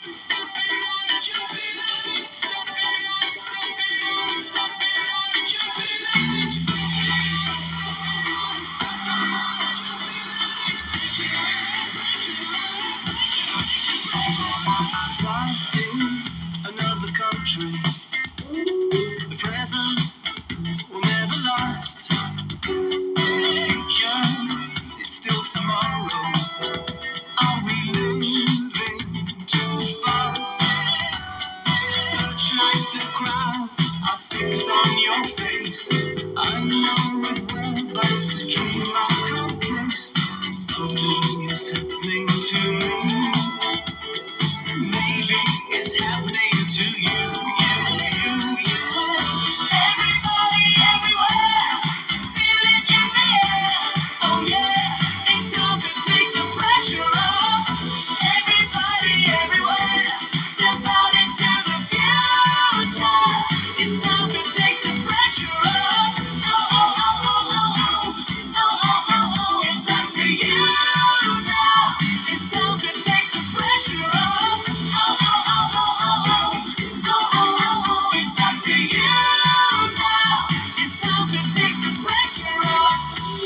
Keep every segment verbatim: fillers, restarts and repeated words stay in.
Stepping on, jumping on, stepping on, stepping on, stepping on, jumping on, past is another country. The present will never last. The future, it's still tomorrow. Are we living too fast? Searchlight the crowd, I fix on your face. I know it well, but it's a dream I can't place. Something is happening to me. Maybe it's happening to you, you, you, you. Everybody, everywhere, feel it in the air. Oh yeah, it's time to take the pressure off. Everybody, everywhere, step out into the future. It's time to take the pressure off. Oh, oh, oh, oh, oh, oh. Oh, oh, oh, oh. It's up to you now. It's time to take the pressure off. Oh, oh, oh, oh, oh, oh. Oh, oh, oh, oh. It's up to you now. It's time to take the pressure off.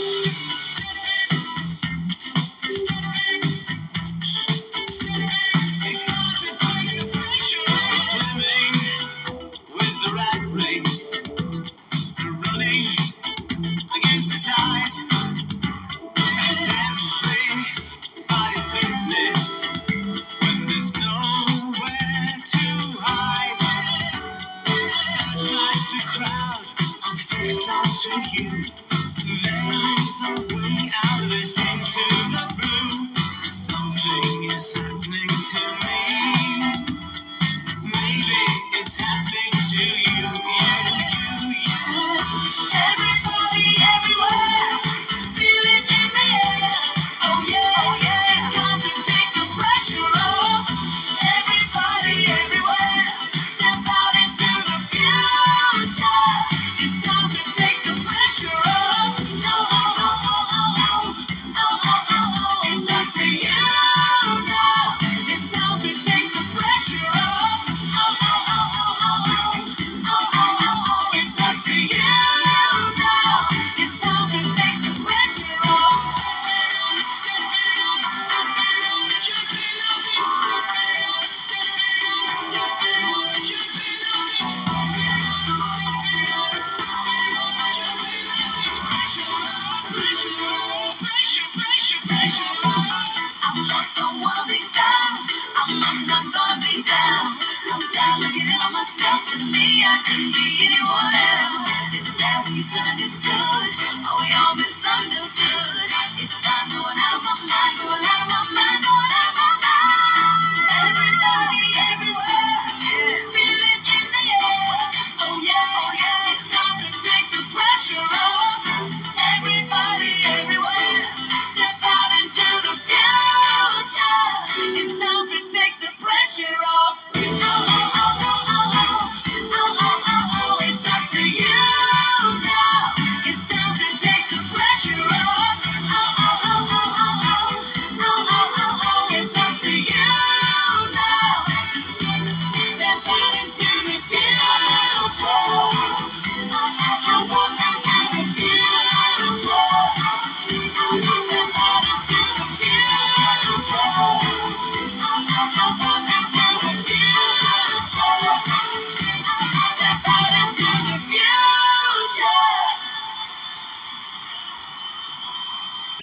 We're swimming with the rat race. We're running against the tide. It's everybody's business when there's nowhere to hide. Searchlight the crowd, I'm fixed onto you. There is a way out of this into the blue. Something is happening to me. Maybe it's happening to you, you, you, you. Everybody, everywhere, feel it in the air. Oh yeah, oh yeah, it's time to take the pressure off. Everybody, everywhere, step out into the future. It's time to take the pressure off. Oh, oh, oh, oh, oh, oh. Oh, oh, oh, oh. It's up to you now. It's time to take the pressure off. Oh, oh, oh, oh, oh, oh. Oh, oh, oh, oh. It's up to you now. It's time to take the pressure off. I'm lost, don't wanna be found. I'm, I'm not gonna be down. I'm sad looking in on myself, just me. I couldn't be anyone else. Is it bad when you feel understood?